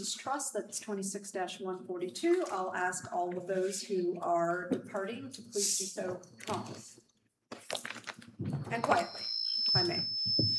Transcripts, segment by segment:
Trust, that's 26-142. I'll ask all of those who are departing to please do so promptly and quietly, if I may.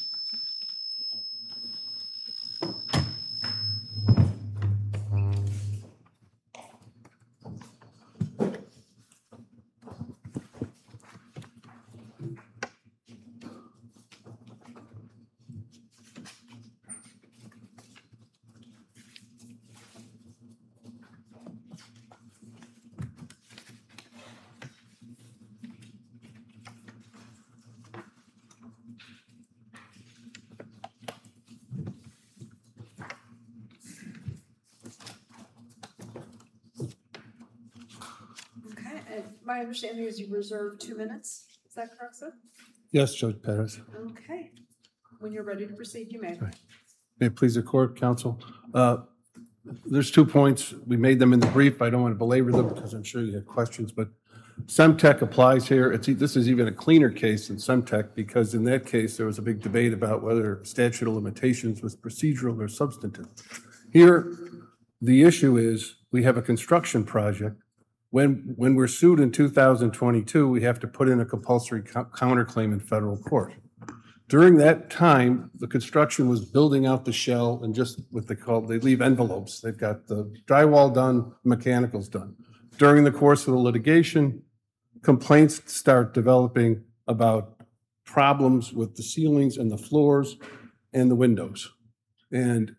My understanding is you reserve 2 minutes. Is that correct, sir? Yes, Judge Perez. Okay. When you're ready to proceed, you may. Right. May it please the court, counsel. There's 2 points. We made them in the brief. I don't want to belabor them because I'm sure you have questions, but Semtech applies here. This is even a cleaner case than Semtech because in that case, there was a big debate about whether statute of limitations was procedural or substantive. Here, the issue is we have a construction project. When we're sued in 2022, we have to put in a compulsory counterclaim in federal court. During that time, the construction was building out the shell and just what they leave envelopes. They've got the drywall done, mechanicals done. During the course of the litigation, complaints start developing about problems with the ceilings and the floors and the windows. And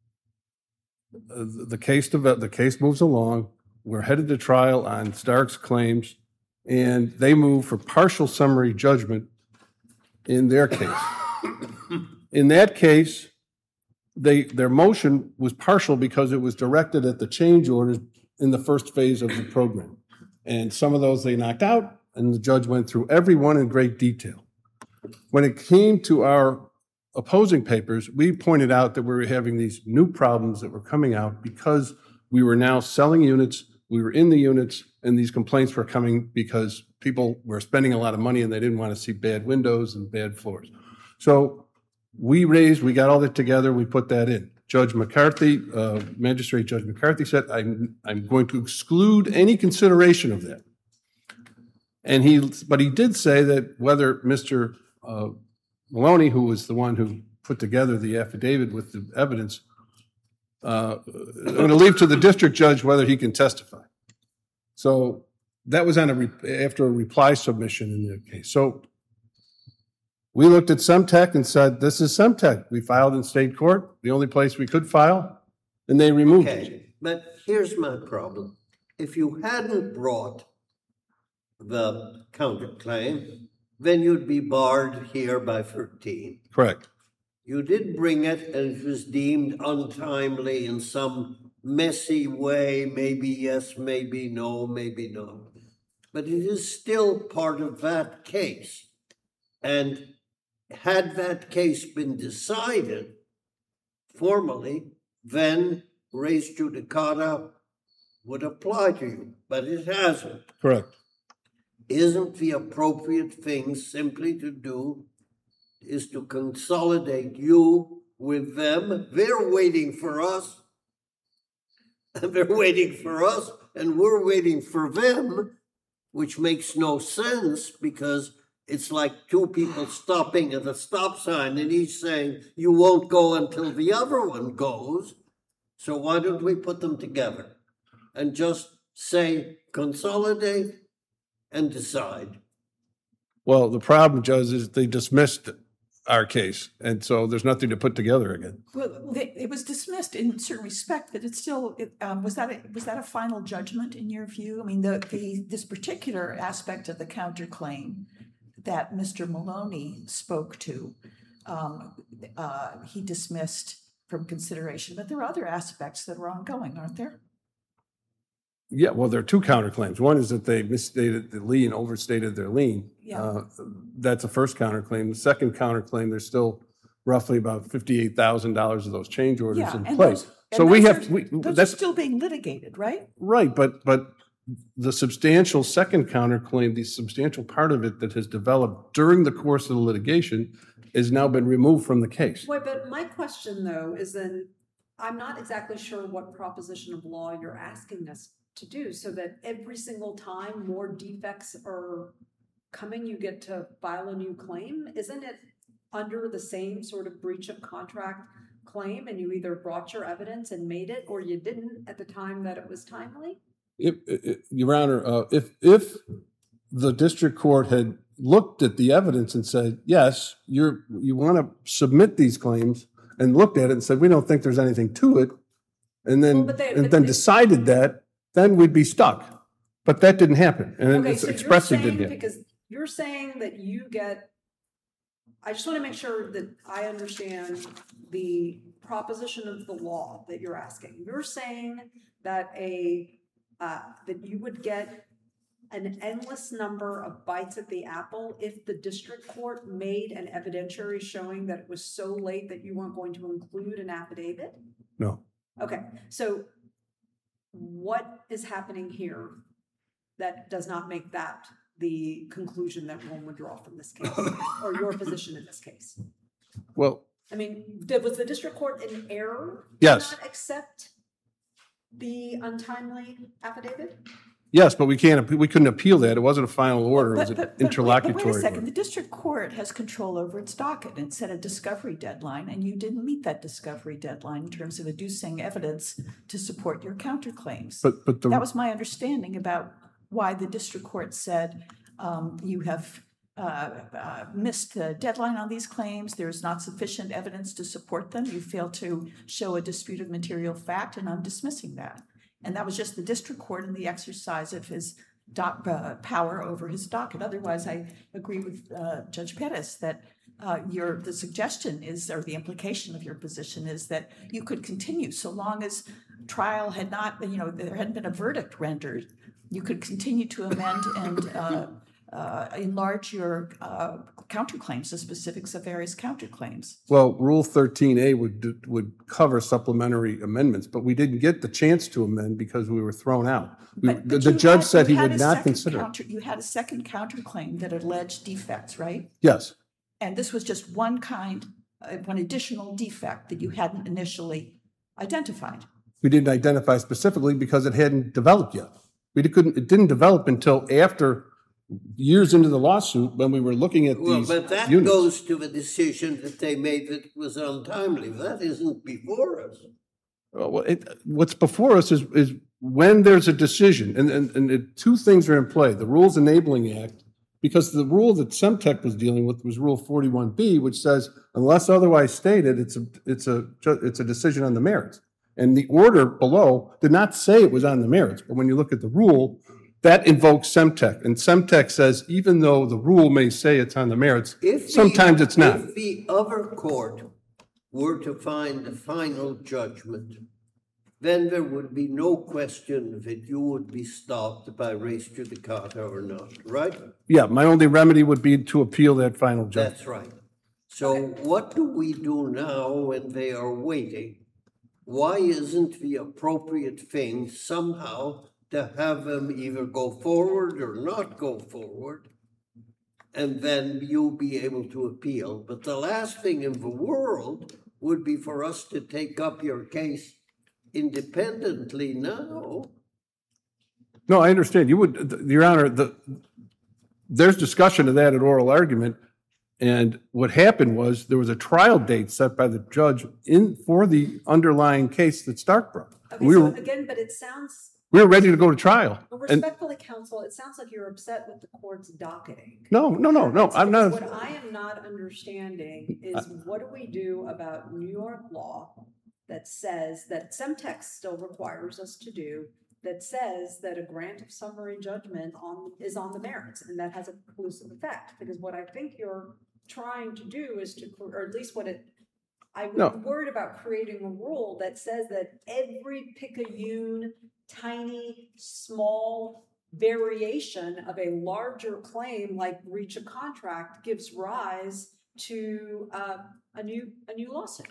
the case moves along. We're headed to trial on Stark's claims, and they move for partial summary judgment in their case. In that case, their motion was partial because it was directed at the change orders in the first phase of the program. And some of those they knocked out, and the judge went through every one in great detail. When it came to our opposing papers, we pointed out that we were having these new problems that were coming out because we were now selling units. We were in the units, and these complaints were coming because people were spending a lot of money and they didn't want to see bad windows and bad floors. So we got all that together, we put that in. Judge McCarthy, Magistrate Judge McCarthy said, I'm going to exclude any consideration of that. But he did say that whether Mr. Maloney, who was the one who put together the affidavit with the evidence, I'm going to leave to the district judge whether he can testify. So that was after a reply submission in their case. So we looked at Semtech and said, this is Semtech. We filed in state court, the only place we could file, and they removed it. But here's my problem. If you hadn't brought the counterclaim, then you'd be barred here by 13. Correct. You did bring it, and it was deemed untimely in some messy way, maybe yes, maybe no, maybe no. But it is still part of that case. And had that case been decided formally, then res judicata would apply to you, but it hasn't. Correct. Isn't the appropriate thing simply to do is to consolidate you with them? They're waiting for us. And they're waiting for us, and we're waiting for them, which makes no sense because it's like two people stopping at a stop sign and each saying, you won't go until the other one goes. So why don't we put them together and just say, consolidate and decide? Well, the problem, Judge, is they dismissed our case, and so there's nothing to put together again. Well, it was dismissed in certain respect, but it's still was that a final judgment in your view? I mean, this particular aspect of the counterclaim that Mr. Maloney spoke to, he dismissed from consideration, but there are other aspects that are ongoing, aren't there? Yeah, well, there are two counterclaims. One is that they misstated the lien, overstated their lien. Yeah. That's the first counterclaim. The second counterclaim, there's still roughly about $58,000 of those change orders in place. Those are still being litigated, right? Right, but the substantial second counterclaim, the substantial part of it that has developed during the course of the litigation has now been removed from the case. Wait, but my question, though, is then I'm not exactly sure what proposition of law you're asking us to do, so that every single time more defects are coming, you get to file a new claim? Isn't it under the same sort of breach of contract claim, and you either brought your evidence and made it, or you didn't at the time that it was timely? Your Honor, if the district court had looked at the evidence and said, yes, you want to submit these claims, and looked at it and said, we don't think there's anything to it, and then decided that, then we'd be stuck. But that didn't happen, and Okay, it's so expressly you're saying, didn't happen. because you're saying that you get, I just want to make sure that I understand the proposition of the law that you're asking. You're saying that that you would get an endless number of bites at the apple if the district court made an evidentiary showing that it was so late that you weren't going to include an affidavit? No. Okay, so what is happening here that does not make that the conclusion that one would draw from this case, or your position in this case? Well, I mean, was the district court in error? Yes. To not accept the untimely affidavit? yes, but we couldn't appeal that. It wasn't a final order. It was an interlocutory But wait a second, order. the district court has control over its docket and set a discovery deadline, and you didn't meet that discovery deadline in terms of adducing evidence to support your counterclaims. But That was my understanding about why the district court said you have missed the deadline on these claims. There is not sufficient evidence to support them. You failed to show a disputed material fact, and I'm dismissing that. And that was just the district court in the exercise of his power over his docket. Otherwise, I agree with Judge Pettis that the suggestion is, or the implication of your position is, that you could continue so long as trial had not, there hadn't been a verdict rendered. You could continue to amend and enlarge your counterclaims, the specifics of various counterclaims. Well, Rule 13A would cover supplementary amendments, but we didn't get the chance to amend because we were thrown out. The judge said he would not consider it. You had a second counterclaim that alleged defects, right? Yes. And this was just one additional defect that you hadn't initially identified. We didn't identify specifically because it hadn't developed yet. It didn't develop until after years into the lawsuit when we were looking at these But that units. goes to the decision that they made that was untimely. That isn't before us. Well, what's before us is when there's a decision, and two things are in play. The Rules Enabling Act, because the rule that Semtec was dealing with was Rule 41B, which says, unless otherwise stated, it's a decision on the merits. And the order below did not say it was on the merits, but when you look at the rule, that invokes Semtec. And Semtec says, even though the rule may say it's on the merits, sometimes it's not. If the other court were to find a final judgment, then there would be no question that you would be stopped by res judicata or not, right? Yeah, my only remedy would be to appeal that final judgment. That's right. So what do we do now when they are waiting? Why isn't the appropriate thing somehow to have them either go forward or not go forward, and then you'll be able to appeal? But the last thing in the world would be for us to take up your case independently now. No, I understand. You would, Your Honor, there's discussion of that at oral argument. And what happened was there was a trial date set by the judge for the underlying case that Stark brought. Okay, again, but it sounds. We were ready to go to trial. Respectfully, counsel, it sounds like you're upset with the court's docketing. No, I'm not. What I am not understanding is, what do we do about New York law that says that Semtec still requires us to do, that says that a grant of summary judgment is on the merits, and that has a preclusive effect? Because what I think you're trying to do is or at least I'm worried about creating a rule that says that every picayune, tiny, small variation of a larger claim like breach of contract gives rise to a new lawsuit.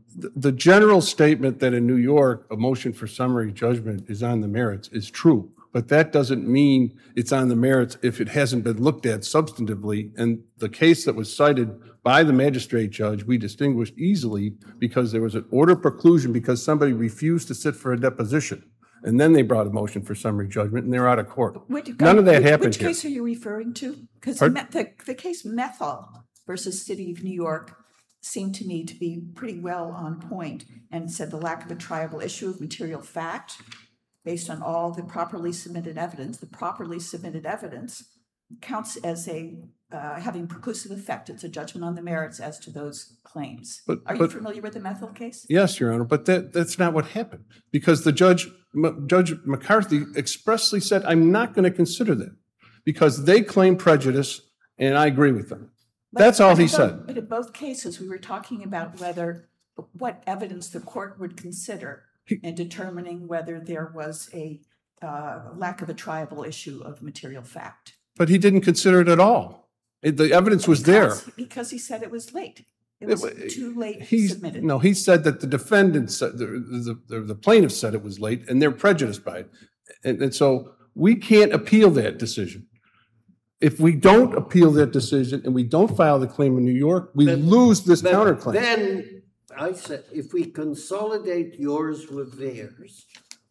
The general statement that in New York, a motion for summary judgment is on the merits is true. but that doesn't mean it's on the merits if it hasn't been looked at substantively. And the case that was cited by the magistrate judge, we distinguished easily because there was an order preclusion because somebody refused to sit for a deposition. And then they brought a motion for summary judgment, and they're out of court. None of that happened Which here. case are you referring to? Because Pardon? the case Methal versus City of New York seemed to me to be pretty well on point and said the lack of a triable issue of material fact based on all the properly submitted evidence. The properly submitted evidence counts as having preclusive effect. It's a judgment on the merits as to those claims. Are you familiar with the Methal case? Yes, Your Honor, but that's not what happened because the Judge McCarthy expressly said, I'm not going to consider that because they claim prejudice, and I agree with them. That's all he said. But in both cases, we were talking about what evidence the court would consider in determining whether there was a lack of a triable issue of material fact. But he didn't consider it at all. The evidence was there. Because he said it was late. It was too late submitted. No, he said that the defendant said, the plaintiff said it was late, and they're prejudiced by it. And so we can't appeal that decision. If we don't appeal that decision and we don't file the claim in New York, we lose this counterclaim. Then I said, if we consolidate yours with theirs,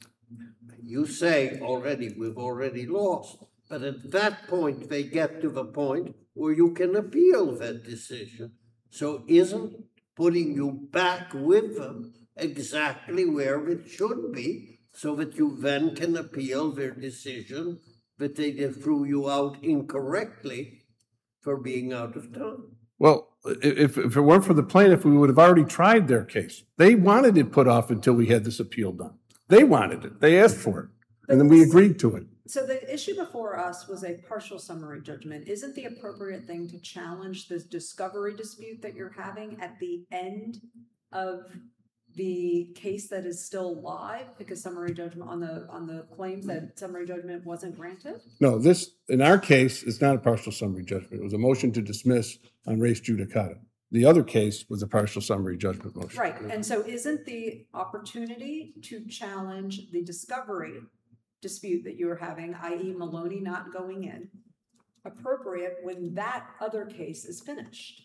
you say we've already lost. But at that point, they get to the point where you can appeal that decision. So isn't putting you back with them exactly where it should be so that you then can appeal their decision that they threw you out incorrectly for being out of town? Well, if it weren't for the plaintiff, we would have already tried their case. They wanted it put off until we had this appeal done. They wanted it. They asked for it. And then we agreed to it. So the issue before us was a partial summary judgment. Isn't the appropriate thing to challenge this discovery dispute that you're having at the end of the case that is still live because summary judgment on the claims that summary judgment wasn't granted? No, this, in our case, is not a partial summary judgment. It was a motion to dismiss on res judicata. The other case was a partial summary judgment motion. Right. And so isn't the opportunity to challenge the discovery dispute that you were having, i.e. Maloney not going in, appropriate when that other case is finished?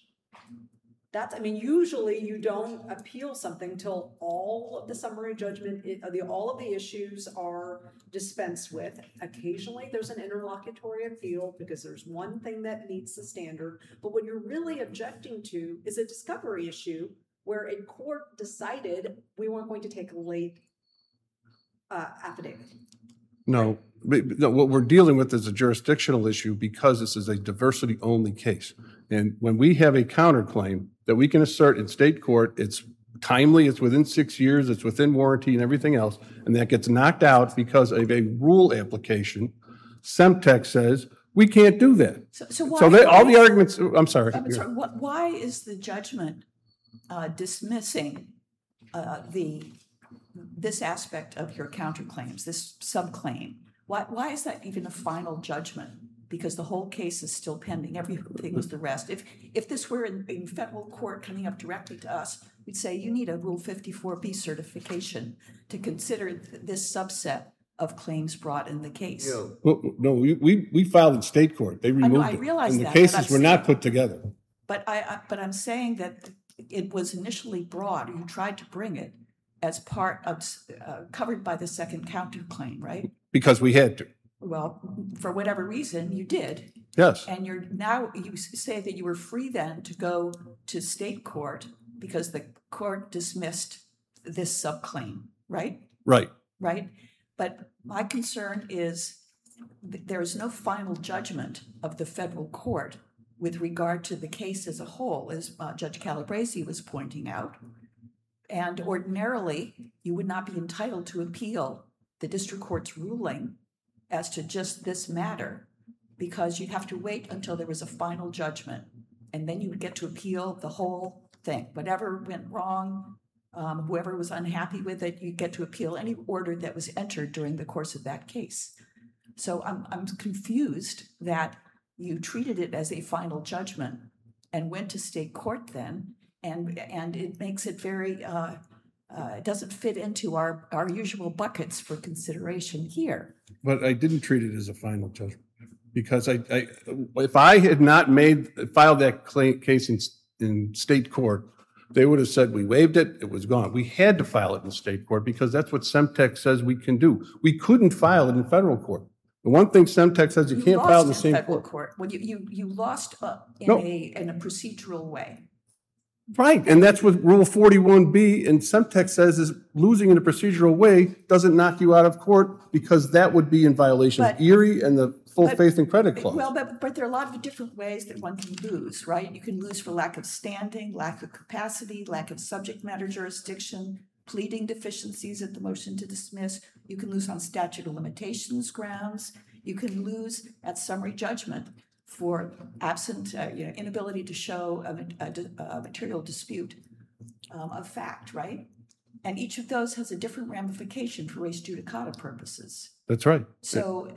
Usually you don't appeal something till all of the summary judgment, all of the issues are dispensed with. Occasionally there's an interlocutory appeal because there's one thing that meets the standard. But what you're really objecting to is a discovery issue where a court decided we weren't going to take a late affidavit. No, what we're dealing with is a jurisdictional issue because this is a diversity-only case. And when we have a counterclaim that we can assert in state court, it's timely, it's within 6 years, it's within warranty and everything else, and that gets knocked out because of a rule application, Semtec says we can't do that. So all the arguments, I'm sorry. Why is the judgment dismissing this aspect of your counterclaims, this subclaim? Why is that even a final judgment? Because the whole case is still pending. Everything was the rest. If this were in federal court coming up directly to us, we'd say you need a Rule 54B certification to consider this subset of claims brought in the case. Yeah. Well, no, we filed in state court. They removed I realize and the that, cases were not put together. But I'm saying that it was initially brought, you tried to bring it as part of, covered by the second counterclaim, right? Because we had to. Well, for whatever reason, you did. Yes. And you say that you were free then to go to state court because the court dismissed this subclaim, right? Right. Right. But my concern is that there is no final judgment of the federal court with regard to the case as a whole, as Judge Calabresi was pointing out. And ordinarily, you would not be entitled to appeal the district court's ruling as to just this matter, because you'd have to wait until there was a final judgment, and then you would get to appeal the whole thing. Whatever went wrong, whoever was unhappy with it, you'd get to appeal any order that was entered during the course of that case. So I'm confused that you treated it as a final judgment and went to state court then, and it makes it very it doesn't fit into our usual buckets for consideration here. But I didn't treat it as a final judgment because if I had not filed that case in state court, they would have said we waived it, it was gone. We had to file it in state court because that's what Semtec says we can do. We couldn't file it in federal court. The one thing Semtec says you can't file in the same federal court. Well, you lost No. in a procedural way. Right, and that's what Rule 41B and Semtec says is losing in a procedural way doesn't knock you out of court because that would be in violation of Erie and the full faith and credit clause. Well, but there are a lot of different ways that one can lose, right? You can lose for lack of standing, lack of capacity, lack of subject matter jurisdiction, pleading deficiencies at the motion to dismiss. You can lose on statute of limitations grounds. You can lose at summary judgment for absent, inability to show a material dispute of fact, right? And each of those has a different ramification for res judicata purposes. That's right. So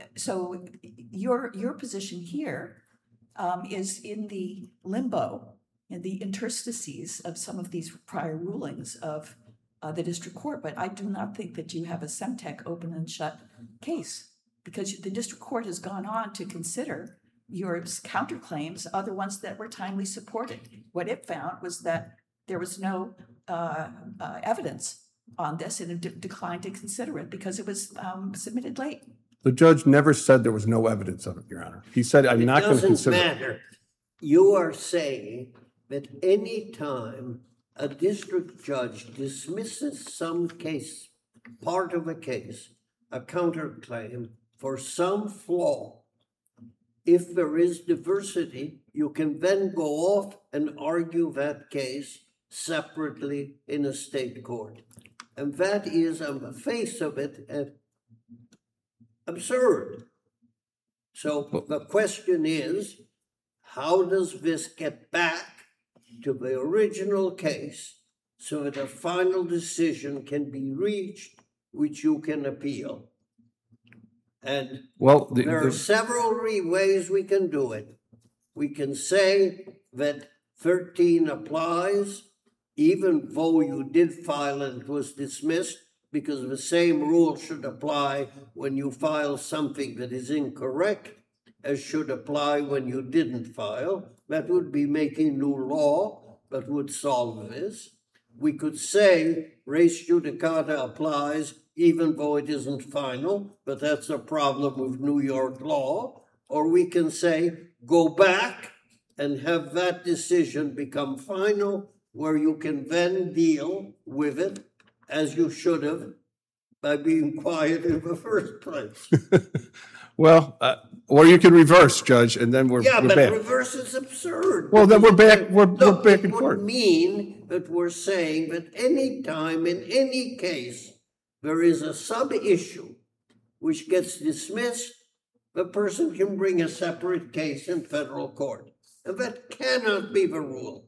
your position here is in the limbo, in the interstices of some of these prior rulings of the district court. But I do not think that you have a Semtec open and shut case because the district court has gone on to consider your counterclaims, other ones that were timely supported. What it found was that there was no evidence on this, and it declined to consider it because it was submitted late. The judge never said there was no evidence of it, Your Honor. He said, I'm not going to consider it. It doesn't matter. You are saying that any time a district judge dismisses some case, part of a case, a counterclaim for some flaw, if there is diversity, you can then go off and argue that case separately in a state court. And that is, on the face of it, absurd. So the question is, how does this get back to the original case so that a final decision can be reached which you can appeal? And there are several ways we can do it. We can say that 13 applies, even though you did file and it was dismissed, because the same rule should apply when you file something that is incorrect as should apply when you didn't file. That would be making new law, but would solve this. We could say res judicata applies even though it isn't final, but that's a problem with New York law. Or we can say, go back and have that decision become final, where you can then deal with it as you should have by being quiet in the first place. Well, or you can reverse, Judge, and then we're but back. Reverse is absurd. Well, then we're back. We're back in court. It would mean that we're saying that any time in any case there is a sub-issue which gets dismissed, the person can bring a separate case in federal court. And that cannot be the rule.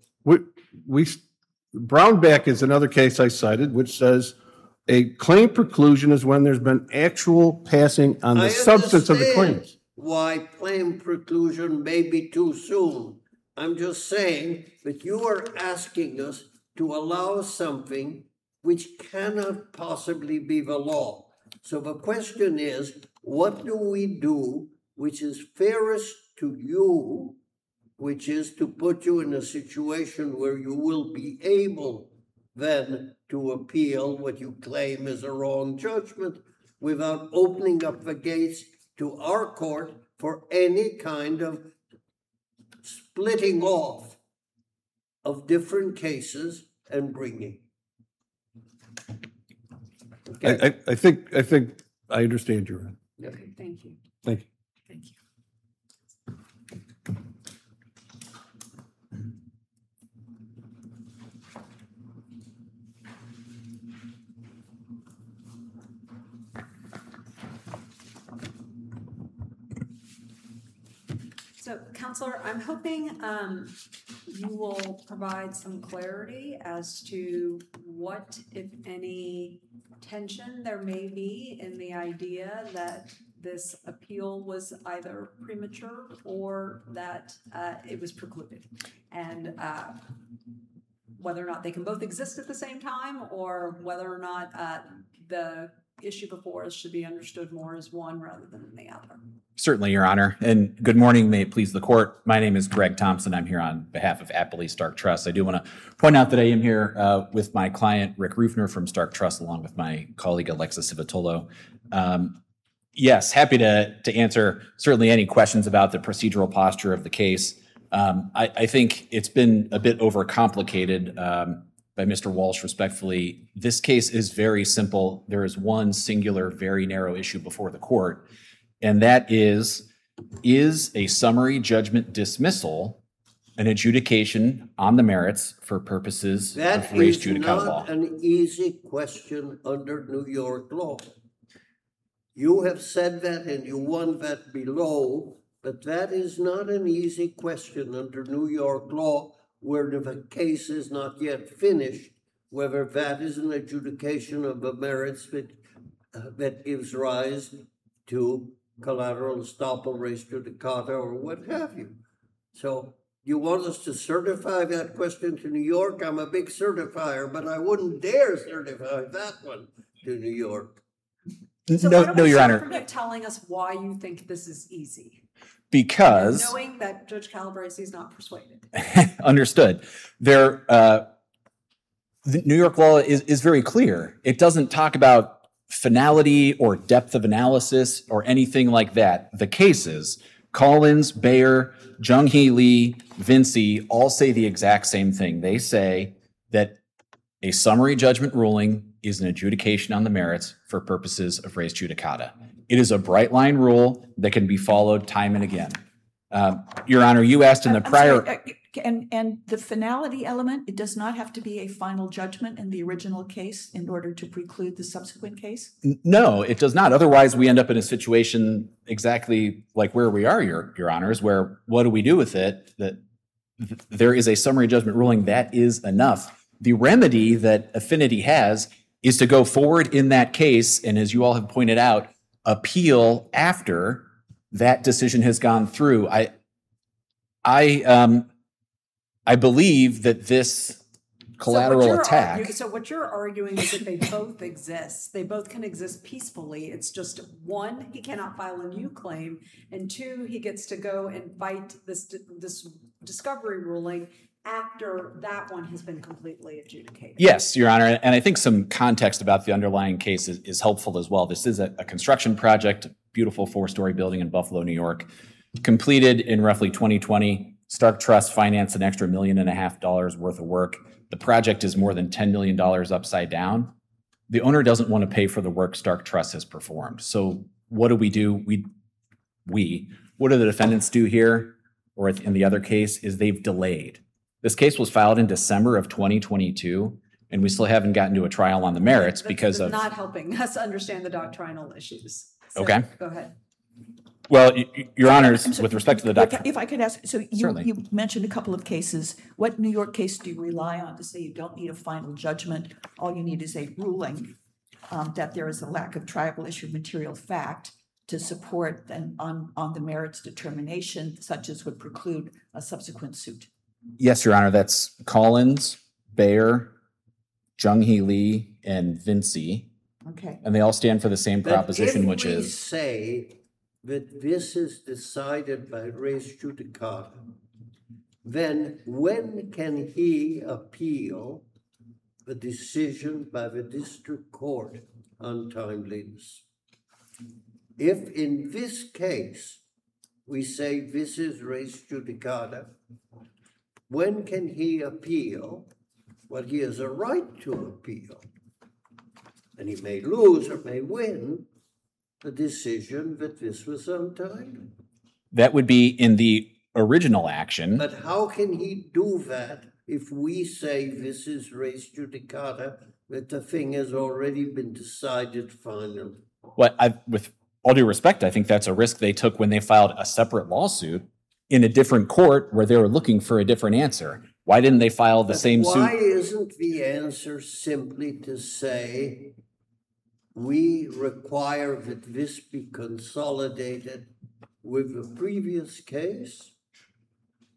Brownback is another case I cited, which says a claim preclusion is when there's been actual passing on the substance of the claims. Why claim preclusion may be too soon. I'm just saying that you are asking us to allow something which cannot possibly be the law. So the question is, what do we do which is fairest to you, which is to put you in a situation where you will be able then to appeal what you claim is a wrong judgment without opening up the gates to our court for any kind of splitting off of different cases and bringing. Okay. I think I understand you. Okay, thank you. Thank you. Thank you. So, Counselor, I'm hoping you will provide some clarity as to what, if any, tension there may be in the idea that this appeal was either premature or that it was precluded. And whether or not they can both exist at the same time, or whether or not the issue before us should be understood more as one rather than the other. Certainly, Your Honor. And good morning. May it please the court. My name is Greg Thompson. I'm here on behalf of Appley Stark Trust. I do want to point out that I am here with my client, Rick Rufner from Stark Trust, along with my colleague, Alexa Civitolo. Yes, happy to answer certainly any questions about the procedural posture of the case. I think it's been a bit overcomplicated by Mr. Walsh, respectfully. This case is very simple. There is one singular, very narrow issue before the court, and that is a summary judgment dismissal an adjudication on the merits for purposes That of res is judicata law? not an easy question under New York law. You have said that and you won that below, but that is not an easy question under New York law, where the case is not yet finished, whether that is an adjudication of the merits that gives rise to collateral estoppel, res judicata, or what have you. So you want us to certify that question to New York? I'm a big certifier, but I wouldn't dare certify that one to New York. So No, why don't no, we Your start Honor, from you telling us why you think this is easy, because knowing that Judge Calabresi is not persuaded. understood. The New York law is very clear. It doesn't talk about finality or depth of analysis or anything like that. The cases, Collins, Bayer, Jung-Hee Lee, Vinci, all say the exact same thing. They say that a summary judgment ruling is an adjudication on the merits for purposes of res judicata. It is a bright line rule that can be followed time and again. Your Honor, you asked in the I'm prior... sorry, and the finality element, it does not have to be a final judgment in the original case in order to preclude the subsequent case? No, it does not. Otherwise, we end up in a situation exactly like where we are, Your Honors, where what do we do with it? That there is a summary judgment ruling, that is enough. The remedy that Affinity has is to go forward in that case, and as you all have pointed out, appeal after that decision has gone through. I believe that this collateral attack... So what you're arguing is that they both exist. They both can exist peacefully. It's just one, he cannot file a new claim, and two, he gets to go and fight this discovery ruling after that one has been completely adjudicated. Yes, Your Honor, and I think some context about the underlying case is helpful as well. This is a construction project, beautiful 4-story building in Buffalo, New York, completed in roughly 2020. Stark Trust financed an extra $1.5 million worth of work. The project is more than $10 million upside down. The owner doesn't want to pay for the work Stark Trust has performed. So what do? What do the defendants do here, or in the other case, is they've delayed. This case was filed in December of 2022, and we still haven't gotten to a trial on the merits because of... not helping us understand the doctrinal issues. So, Okay. Go ahead. Well, Your Honors, I'm sorry, with respect to the doctrine... If I could ask, so Certainly. you mentioned a couple of cases. What New York case do you rely on to say you don't need a final judgment? All you need is a ruling that there is a lack of tribal issue material fact to support on the merits determination, such as would preclude a subsequent suit. Yes, Your Honor, that's Collins, Bayer, Jung-Hee Lee, and Vinci, Okay. and they all stand for the same proposition, But which if we is... say that this is decided by res judicata, then when can he appeal the decision by the district court on timeliness? If in this case we say this is res judicata, when can he appeal what he has a right to appeal? And he may lose or may win the decision that this was untimely. That would be in the original action. But how can he do that if we say this is res judicata, that the thing has already been decided finally? With all due respect, I think that's a risk they took when they filed a separate lawsuit in a different court where they were looking for a different answer. Why didn't they file the same suit? Why isn't the answer simply to say, we require that this be consolidated with the previous case?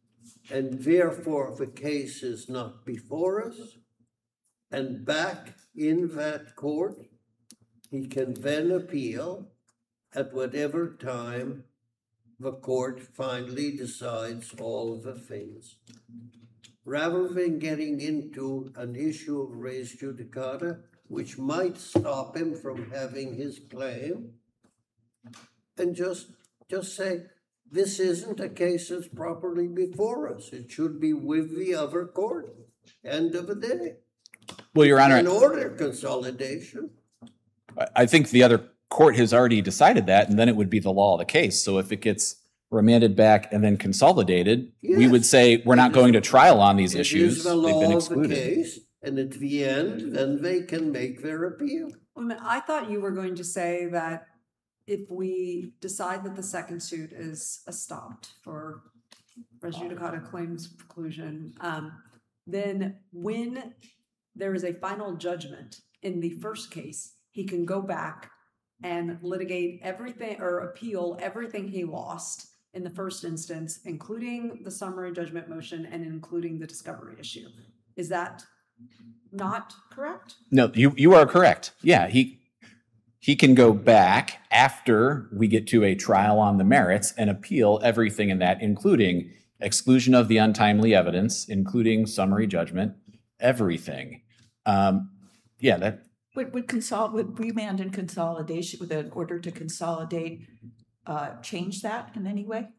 and therefore the case is not before us, and back in that court, he can then appeal at whatever time the court finally decides all the things. Rather than getting into an issue of res judicata, which might stop him from having his claim, and just say, this isn't a case that's properly before us. It should be with the other court. End of the day. Well, Your Honor, In order consolidation. I think the other court has already decided that, and then it would be the law of the case. So if it gets remanded back and then consolidated, we would Yes. say we're not going to trial on these It issues. is the They've been law of the excluded. case, and at the end, then they can make their appeal. I thought you were going to say that if we decide that the second suit is stopped for res judicata claims preclusion, then when there is a final judgment in the first case, he can go back and litigate everything or appeal everything he lost in the first instance, including the summary judgment motion and including the discovery issue. Is that not correct? No, you are correct. Yeah, he can go back after we get to a trial on the merits and appeal everything in that, including exclusion of the untimely evidence, including summary judgment, everything. That Would remand and consolidation, with an order to consolidate, change that in any way?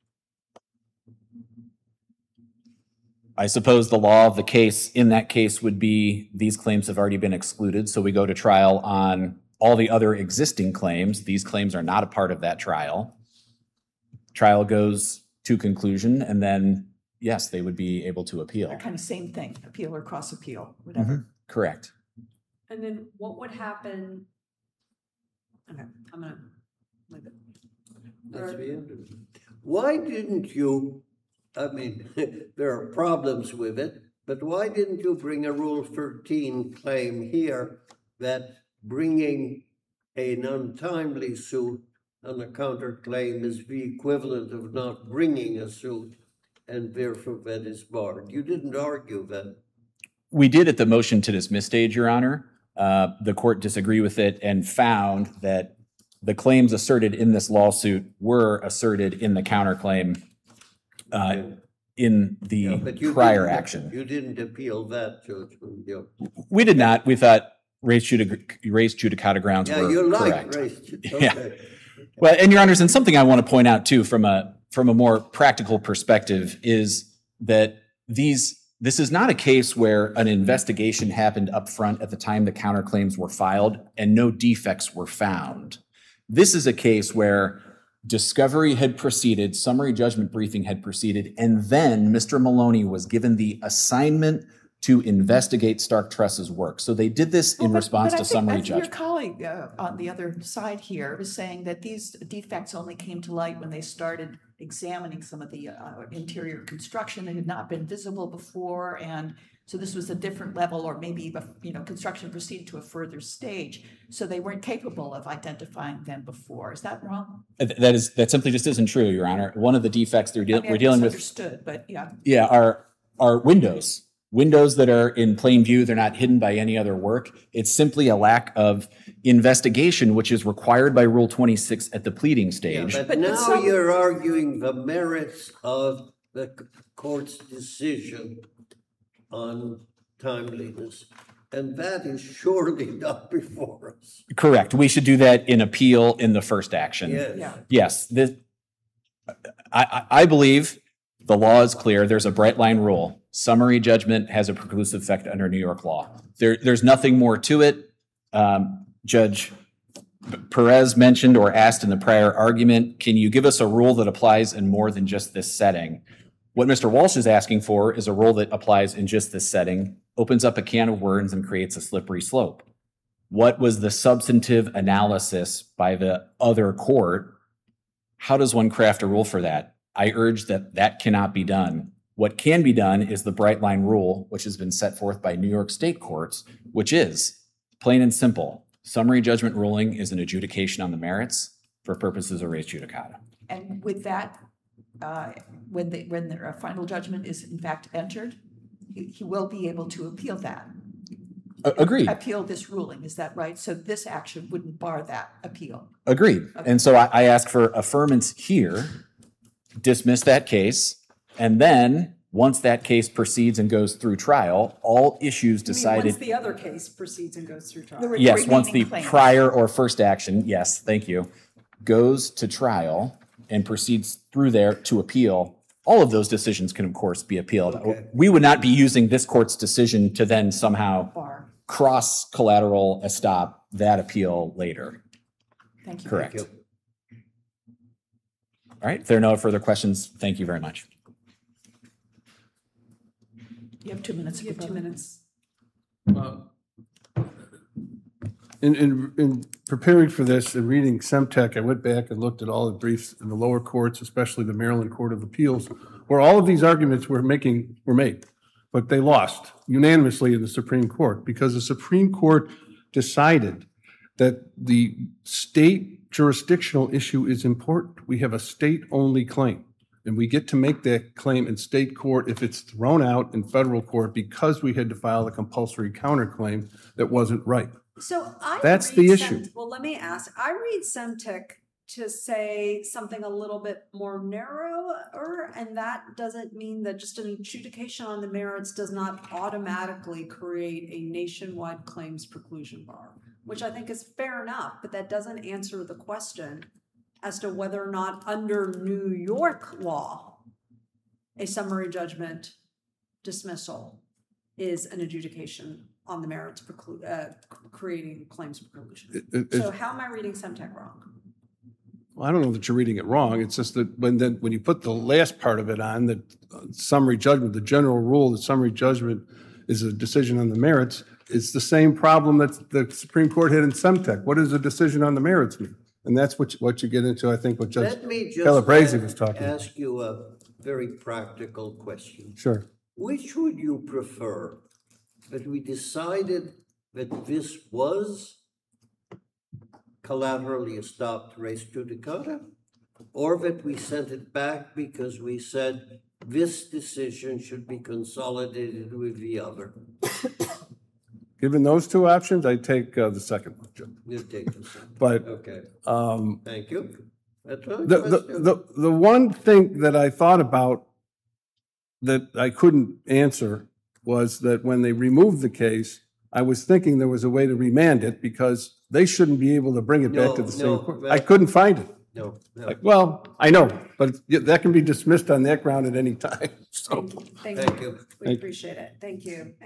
I suppose the law of the case in that case would be these claims have already been excluded, so we go to trial on all the other existing claims. These claims are not a part of that trial. Trial goes to conclusion, and then, yes, they would be able to appeal. Kind of same thing, appeal or cross appeal, whatever. Correct. And then what would happen? Okay, I'm gonna leave it. That's the end of it. Why didn't you, I mean, there are problems with it, but why didn't you bring a Rule 13 claim here that bringing an untimely suit on a counterclaim is the equivalent of not bringing a suit, and therefore that is barred? You didn't argue that. We did at the motion to dismiss stage, Your Honor. The court disagreed with it and found that the claims asserted in this lawsuit were asserted in the counterclaim in the But you prior didn't- action. You didn't appeal that judgment. We did not. We thought race judicata grounds Yeah, were you like correct. race. Yeah. Okay. Well, and Your Honors, and something I want to point out too from a more practical perspective is that this is not a case where an investigation happened up front at the time the counterclaims were filed and no defects were found. This is a case where discovery had proceeded, summary judgment briefing had proceeded, and then Mr. Maloney was given the assignment to investigate Stark Truss's work. So they did this in response to summary judgment. Your colleague on the other side here was saying that these defects only came to light when they started examining some of the interior construction that had not been visible before, and so this was a different level, or maybe construction proceeded to a further stage, so they weren't capable of identifying them before. Is that wrong? That simply just isn't true, Your Honor. One of the defects we're dealing with, Understood, but yeah. yeah, are windows. Windows that are in plain view, they're not hidden by any other work. It's simply a lack of investigation, which is required by Rule 26 at the pleading stage. But But now some- you're arguing the merits of the court's decision on timeliness, and that is surely not before us. Correct. We should do that in appeal in the first action. Yes. Yeah. Yes. I believe the law is clear. There's a bright line rule. Summary judgment has a preclusive effect under New York law. There's nothing more to it. Judge Perez mentioned or asked in the prior argument, can you give us a rule that applies in more than just this setting? What Mr. Walsh is asking for is a rule that applies in just this setting, opens up a can of worms and creates a slippery slope. What was the substantive analysis by the other court? How does one craft a rule for that? I urge that cannot be done. What can be done is the bright line rule, which has been set forth by New York state courts, which is plain and simple. Summary judgment ruling is an adjudication on the merits for purposes of res judicata. And with that when a final judgment is in fact entered, he will be able to appeal that. Agreed. Appeal this ruling, is that right? So this action wouldn't bar that appeal. Agreed. And so I ask for affirmance here, dismiss that case, and then once that case proceeds and goes through trial, all issues decided. Once the other case proceeds and goes through trial. Yes, once the remaining claims. prior or first action, yes, thank you, goes to trial and proceeds through there to appeal, all of those decisions can, of course, be appealed. Okay. We would not be using this court's decision to then somehow Bar. cross collateral estop that appeal later. Thank you. Correct. Thank All right, if there are no further questions, thank you very much. You have 2 minutes. You have 2 minutes. In preparing for this and reading Semtech, I went back and looked at all the briefs in the lower courts, especially the Maryland Court of Appeals, where all of these arguments were made, but they lost unanimously in the Supreme Court because the Supreme Court decided that the state jurisdictional issue is important. We have a state-only claim, and we get to make that claim in state court if it's thrown out in federal court because we had to file a compulsory counterclaim that wasn't right. So I That's read the issue. Well, let me ask. I read Semtech to say something a little bit more narrower, and that doesn't mean that just an adjudication on the merits does not automatically create a nationwide claims preclusion bar, which I think is fair enough, but that doesn't answer the question as to whether or not under New York law, a summary judgment dismissal is an adjudication on the merits creating claims preclusion. So how am I reading Semtech wrong? Well, I don't know that you're reading it wrong. It's just that when you put the last part of it on, the summary judgment, the general rule that summary judgment is a decision on the merits, it's the same problem that the Supreme Court had in Semtech. What does a decision on the merits mean? And that's what you get into, I think, what Judge Let me Calabresi was talking about. ask you a very practical question. Sure. Which would you prefer? That we decided that this was collaterally estopped res judicata, or that we sent it back because we said this decision should be consolidated with the other? Given those two options, I take the second one, Judge. You take this one. But Okay, thank you. That's my the question. one thing that I thought about that I couldn't answer was that when they removed the case, I was thinking there was a way to remand it because they shouldn't be able to bring it back to the same court. I couldn't find it. No. Well, I know, but that can be dismissed on that ground at any time. So, Thank Thank you. you. We appreciate it. Thank you.